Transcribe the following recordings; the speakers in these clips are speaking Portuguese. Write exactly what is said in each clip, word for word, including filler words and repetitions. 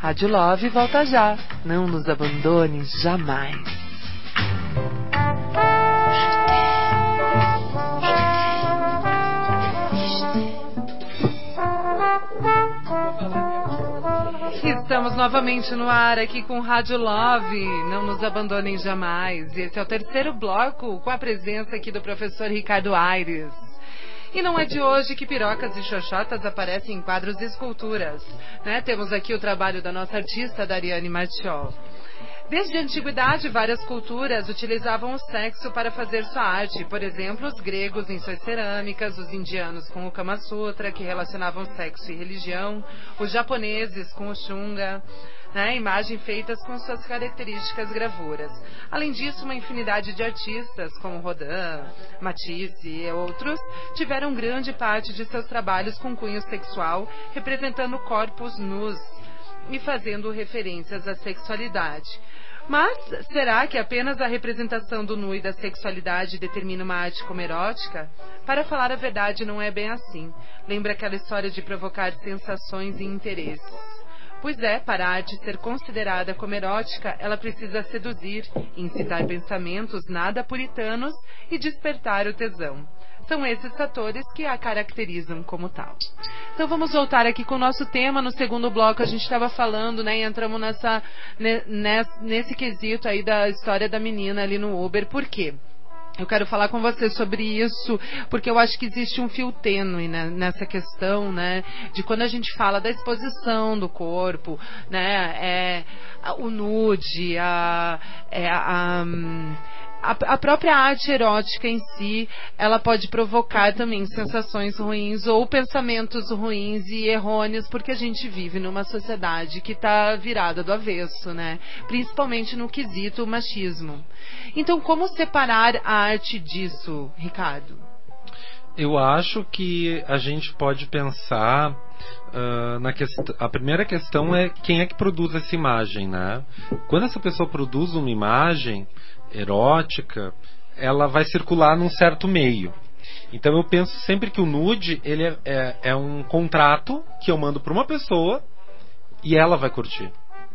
Rádio Love volta já. Não nos abandone jamais. Estamos novamente no ar aqui com Rádio Love, não nos abandonem jamais. Esse é o terceiro bloco com a presença aqui do professor Ricardo Aires. E não é de hoje que pirocas e xoxotas aparecem em quadros e esculturas, né? Temos aqui o trabalho da nossa artista Dariane Martiol. Desde a antiguidade, várias culturas utilizavam o sexo para fazer sua arte. Por exemplo, os gregos em suas cerâmicas, os indianos com o Kama Sutra, que relacionavam sexo e religião, os japoneses com o Shunga, né, imagem feitas com suas características gravuras. Além disso, uma infinidade de artistas, como Rodin, Matisse e outros, tiveram grande parte de seus trabalhos com cunho sexual, representando corpos nus e fazendo referências à sexualidade. Mas será que apenas a representação do nu e da sexualidade determina uma arte como erótica? Para falar a verdade, não é bem assim. Lembra aquela história de provocar sensações e interesses. Pois é, para a arte ser considerada como erótica, ela precisa seduzir, incitar pensamentos nada puritanos e despertar o tesão. São esses fatores que a caracterizam como tal. Então vamos voltar aqui com o nosso tema. No segundo bloco a gente estava falando, né, e entramos nessa, nesse, nesse quesito aí da história da menina ali no Uber. Por quê? Eu quero falar com você sobre isso, porque eu acho que existe um fio tênue, né, nessa questão, né, de quando a gente fala da exposição do corpo, né, é, o nude, a, é, a, a, a própria arte erótica em si, ela pode provocar também sensações ruins ou pensamentos ruins e errôneos, porque a gente vive numa sociedade que está virada do avesso, né, principalmente no quesito machismo. Então, como separar a arte disso, Ricardo? Eu acho que a gente pode pensar uh, na questão. A primeira questão é quem é que produz essa imagem, né? Quando essa pessoa produz uma imagem erótica, ela vai circular num certo meio. Então eu penso sempre que o nude ele é, é, é um contrato que eu mando para uma pessoa e ela vai curtir.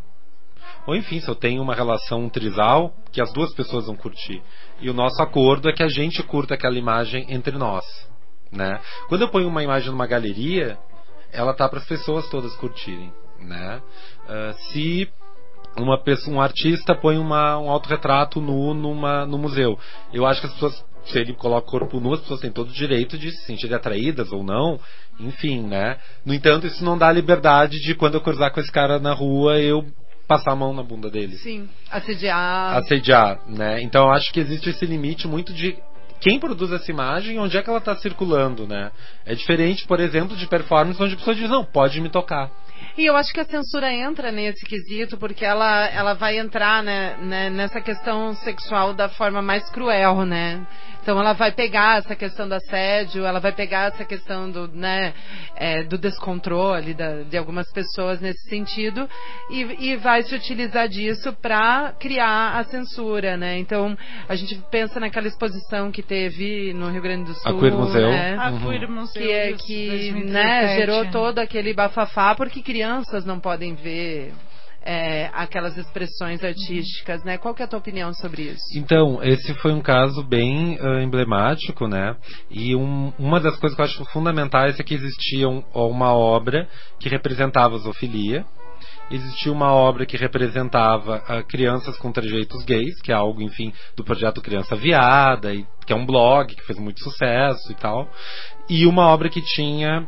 Ou enfim, se eu tenho uma relação trisal, que as duas pessoas vão curtir. E o nosso acordo é que a gente curta aquela imagem entre nós, né? Quando eu ponho uma imagem numa galeria, ela tá para as pessoas todas curtirem, né? Uh, se uma pessoa, um artista põe uma, um autorretrato nu numa, no museu, eu acho que as pessoas, se ele coloca o corpo nu, as pessoas têm todo o direito de se sentirem atraídas ou não, enfim, né? No entanto, isso não dá liberdade de, quando eu cruzar com esse cara na rua, eu passar a mão na bunda dele. Sim, assediar. Assediar, né? Então eu acho que existe esse limite muito de quem produz essa imagem e onde é que ela está circulando, né? É diferente, por exemplo, de performance onde a pessoa diz, não, pode me tocar. E eu acho que a censura entra nesse quesito, porque ela, ela vai entrar, né, né, nessa questão sexual da forma mais cruel, né? Então ela vai pegar essa questão do assédio, ela vai pegar essa questão do, né, é, do descontrole da, de algumas pessoas nesse sentido e, e vai se utilizar disso para criar a censura, né? Então a gente pensa naquela exposição que teve no Rio Grande do Sul, a Queer Museu, né? A Queer Museu, que, é, que né, gerou todo aquele bafafá porque crianças não podem ver É, aquelas expressões artísticas, né? Qual que é a tua opinião sobre isso? Então, esse foi um caso bem uh, emblemático, né? E um, uma das coisas que eu acho fundamentais é que existia um, uma obra que representava a zoofilia, existia uma obra que representava uh, crianças com trejeitos gays, que é algo, enfim, do projeto Criança Viada, e, que é um blog que fez muito sucesso e tal, e uma obra que tinha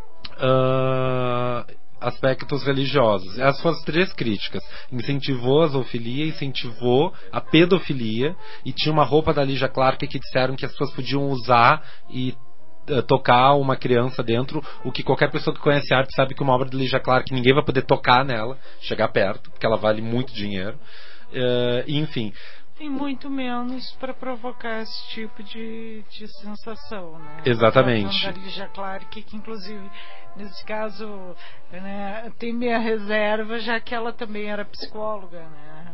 Uh, aspectos religiosos. Essas foram as três críticas. Incentivou a zoofilia, incentivou a pedofilia, e tinha uma roupa da Lígia Clark que disseram que as pessoas podiam usar e uh, tocar uma criança dentro, o que qualquer pessoa que conhece arte sabe que uma obra da Lígia Clark ninguém vai poder tocar nela, chegar perto, porque ela vale muito dinheiro. Uh, enfim. E muito menos para provocar esse tipo de, de sensação, né? Exatamente. A da Lígia Clark, que inclusive nesse caso, né, tem minha reserva, já que ela também era psicóloga, né?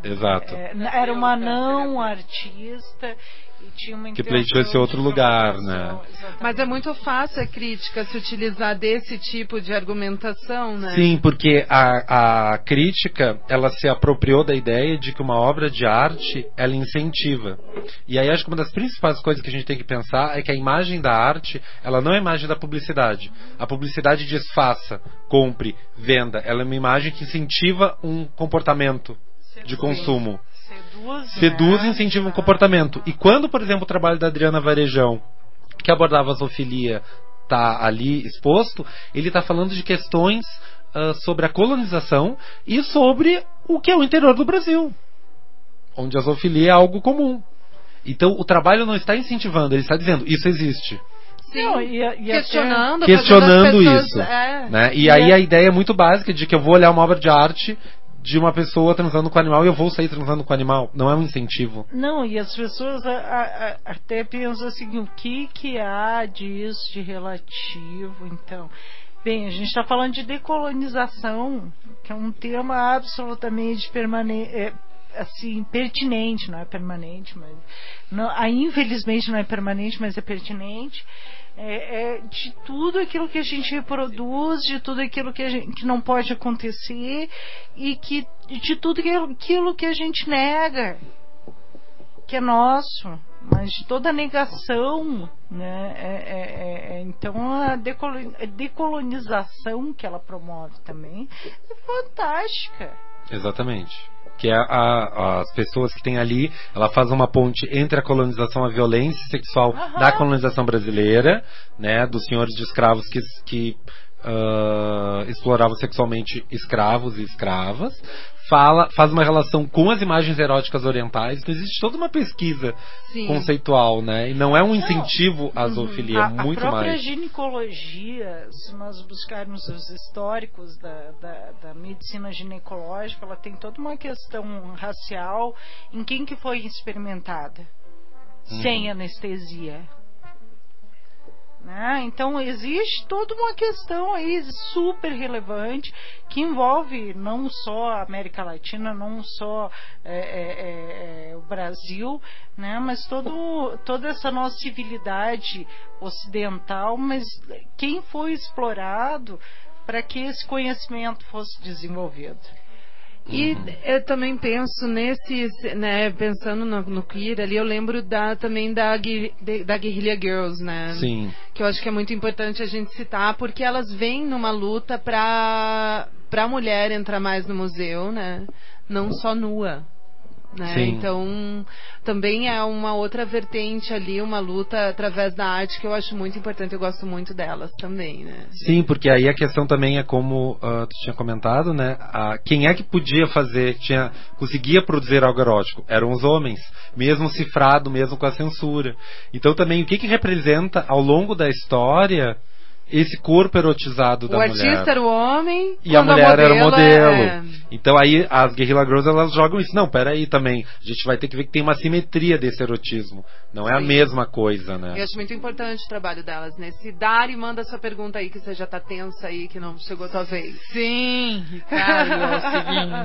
Exato. É, era uma não artista e tinha uma que pleiteou esse outro lugar, né? Mas é muito fácil a crítica se utilizar desse tipo de argumentação, né? Sim, porque a, a crítica, ela se apropriou da ideia de que uma obra de arte, ela incentiva. E aí acho que uma das principais coisas que a gente tem que pensar é que a imagem da arte, ela não é a imagem da publicidade. A publicidade diz faça, compre, venda. Ela é uma imagem que incentiva um comportamento de consumo. Seduz, Seduz e né? incentiva um comportamento. E quando, por exemplo, o trabalho da Adriana Varejão, que abordava a zoofilia, está ali exposto, ele está falando de questões uh, sobre a colonização e sobre o que é o interior do Brasil, onde a zoofilia é algo comum. Então o trabalho não está incentivando, ele está dizendo, isso existe. Sim, não, e, e questionando, até... questionando pessoas, isso. É. Né? E, e aí é... a ideia é muito básica de que eu vou olhar uma obra de arte de uma pessoa transando com animal e eu vou sair transando com animal. Não é um incentivo. Não, e as pessoas a, a, a, até pensam assim, o que que há disso de relativo, então... Bem, a gente está falando de decolonização, que é um tema absolutamente permanente, é, assim, pertinente, não é permanente, mas... Não, ah, infelizmente não é permanente, mas é pertinente. É, é de tudo aquilo que a gente reproduz, de tudo aquilo que, a gente, que não pode acontecer e que, de tudo aquilo que a gente nega, que é nosso, mas de toda a negação, né? É, é, é, então a decolonização que ela promove também é fantástica. Exatamente. Que é a, a, as pessoas que tem ali, ela faz uma ponte entre a colonização, a violência sexual uhum. da colonização brasileira, né, dos senhores de escravos que, que uh, exploravam sexualmente escravos e escravas, fala, faz uma relação com as imagens eróticas orientais. Então existe toda uma pesquisa Sim. conceitual, né, e não é um incentivo não. à zoofilia, uhum. a, muito a própria mais. Ginecologia, se nós buscarmos os históricos da, da, da medicina ginecológica, ela tem toda uma questão racial em quem que foi experimentada uhum. sem anestesia. Né? Então existe toda uma questão aí super relevante que envolve não só a América Latina, não só é, é, é, o Brasil, né? Mas todo, toda essa nossa civilidade ocidental, mas quem foi explorado para que esse conhecimento fosse desenvolvido. E eu também penso nesse, né, pensando no, no queer ali, eu lembro da, também da, da Guerrilla Girls, né? Sim. Que eu acho que é muito importante a gente citar, porque elas vêm numa luta pra, pra mulher entrar mais no museu, né? Não só nua. Né? Então também é uma outra vertente ali, uma luta através da arte que eu acho muito importante, eu gosto muito delas também, né? Sim, porque aí a questão também é como uh, tu tinha comentado, né? A, quem é que podia fazer, tinha, conseguia produzir algo erótico? Eram os homens, mesmo cifrado, mesmo com a censura. Então também o que que representa ao longo da história esse corpo erotizado da mulher. O artista era o homem e a mulher a era o modelo. É... Então aí as Guerrilla Girls, elas jogam isso. Não, peraí também. A gente vai ter que ver que tem uma simetria desse erotismo. Não é Sim. a mesma coisa, né? Eu acho muito importante o trabalho delas nesse. Dari, manda sua pergunta aí, que você já tá tensa aí, que não chegou a tua vez. Sim, Ricardo, é o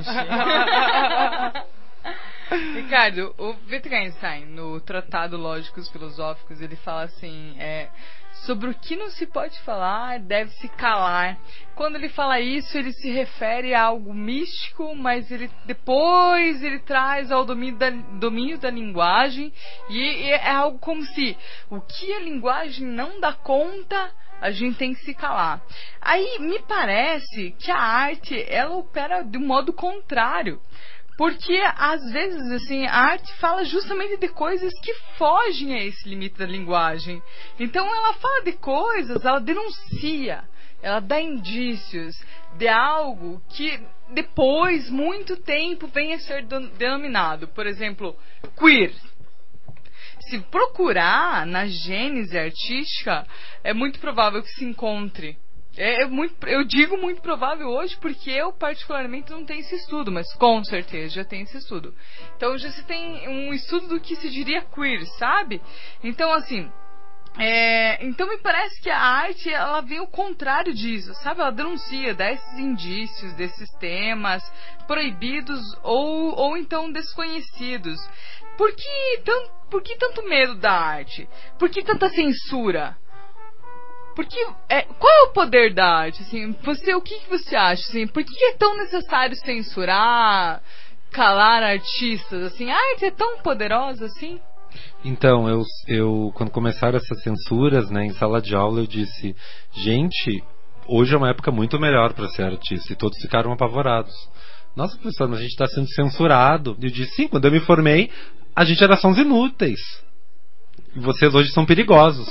seguinte. Ricardo, o Wittgenstein, no Tratado Lógicos Filosóficos, ele fala assim, é, sobre o que não se pode falar, deve-se calar. Quando ele fala isso, ele se refere a algo místico, mas ele depois ele traz ao domínio da, domínio da linguagem, e, e é algo como se o que a linguagem não dá conta, a gente tem que se calar. Aí me parece que a arte, ela opera de um modo contrário. Porque, às vezes, assim, a arte fala justamente de coisas que fogem a esse limite da linguagem. Então, ela fala de coisas, ela denuncia, ela dá indícios de algo que depois, muito tempo, vem a ser denominado. Por exemplo, queer. Se procurar na gênese artística, é muito provável que se encontre. É muito, eu digo muito provável hoje porque eu particularmente não tenho esse estudo, mas com certeza já tem esse estudo. Então já se tem um estudo do que se diria queer, sabe? Então assim, É, então me parece que a arte, ela vem ao contrário disso, sabe? Ela denuncia, dá esses indícios desses temas proibidos ou, ou então desconhecidos. Por que, tanto, por que tanto medo da arte? Por que tanta censura? Porque, é, qual é o poder da arte? Assim, você, o que, que você acha? Assim, por que é tão necessário censurar, calar artistas? Assim, a arte é tão poderosa assim? Então, eu, eu quando começaram essas censuras, né, em sala de aula, eu disse, gente, hoje é uma época muito melhor para ser artista, e todos ficaram apavorados. Nossa, professor, mas a gente está sendo censurado. Eu disse, sim, quando eu me formei, a gente era só uns inúteis. E vocês hoje são perigosos.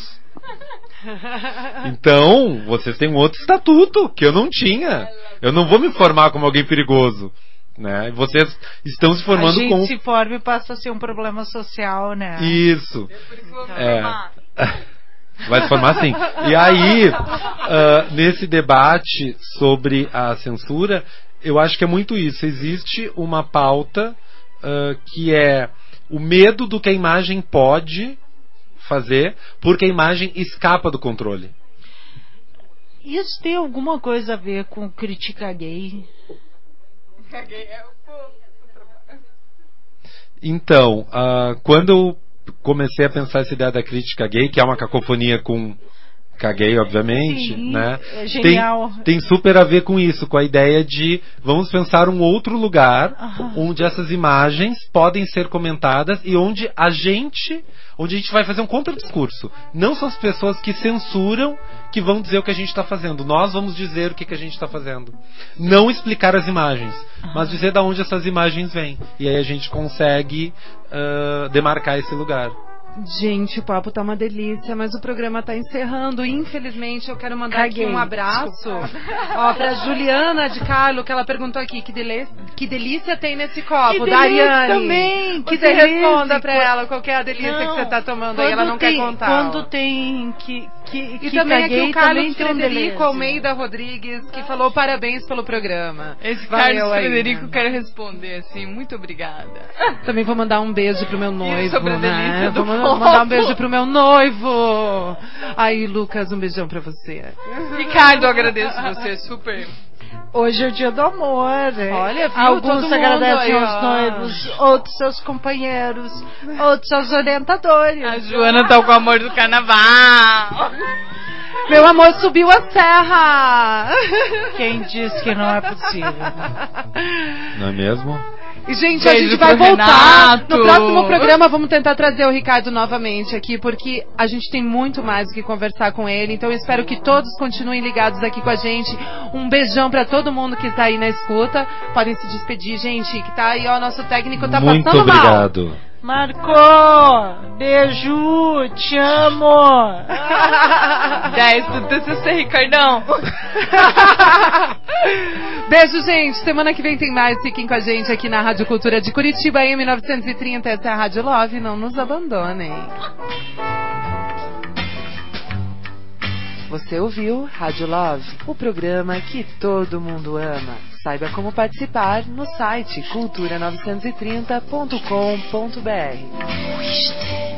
Então, vocês têm um outro estatuto que eu não tinha. Eu não vou me formar como alguém perigoso. Né? Vocês estão se formando com... A gente se forma e passa a ser um problema social, né? Isso. É por isso que eu vou É. formar. Vai se formar assim. E aí, uh, nesse debate sobre a censura, eu acho que é muito isso. Existe uma pauta uh, que é o medo do que a imagem pode fazer, porque a imagem escapa do controle. Isso tem alguma coisa a ver com Critica Gay? Então, uh, quando eu comecei a pensar essa ideia da crítica gay, que é uma cacofonia com caguei, obviamente, Sim, né? é genial. Tem, tem super a ver com isso, com a ideia de vamos pensar um outro lugar Uhum. onde essas imagens podem ser comentadas e onde a gente, onde a gente vai fazer um contradiscurso. Não são as pessoas que censuram que vão dizer o que a gente está fazendo. Nós vamos dizer o que, que a gente está fazendo. Não explicar as imagens, uhum. mas dizer de onde essas imagens vêm. E aí a gente consegue uh, demarcar esse lugar. Gente, o papo tá uma delícia, mas o programa tá encerrando. Infelizmente, eu quero mandar Caguei. aqui um abraço ó, pra Juliana de Carlo, que ela perguntou aqui que, dele... que delícia tem nesse copo. Que da delícia Ariane. também, que você delícia. responda pra ela qual que é a delícia Não, que você tá tomando quando aí, ela não tem, quer contar. Quando ó. tem que, que, E que também caguei, aqui o Carlos também tem um Frederico delícia. Almeida Rodrigues, que falou parabéns pelo programa. Esse Valeu Carlos aí, Frederico, né? quero responder assim, muito obrigada. Também vou mandar um beijo pro meu noivo, sobre a né? delícia do Vou mandar, povo. mandar um beijo pro meu noivo. Aí, Lucas, um beijão pra você. Ricardo, eu agradeço você, super. Hoje é o dia do amor, né? Olha, viu? Alguns Todo mundo agradecem aí, aos ó. noivos, outros seus companheiros, outros seus orientadores. A Joana tá com o amor do carnaval. Meu amor subiu a serra. Quem disse que não é possível? Não é mesmo? E, gente, Beijo a gente vai pro voltar. Renato. No próximo programa vamos tentar trazer o Ricardo novamente aqui, porque a gente tem muito mais do que conversar com ele. Então eu espero que todos continuem ligados aqui com a gente. Um beijão pra todo mundo que tá aí na escuta. Podem se despedir, gente, que tá aí, ó, nosso técnico tá Muito passando mal. obrigado. Marcou! Beijo! Te amo! dez do T C C, Ricardão. Beijo, gente. Semana que vem tem mais. Fiquem com a gente aqui na Rádio Cultura de Curitiba, M novecentos e trinta. Essa é a Rádio Love. Não nos abandonem. Você ouviu Rádio Love, o programa que todo mundo ama. Saiba como participar no site cultura novecentos e trinta ponto com ponto br.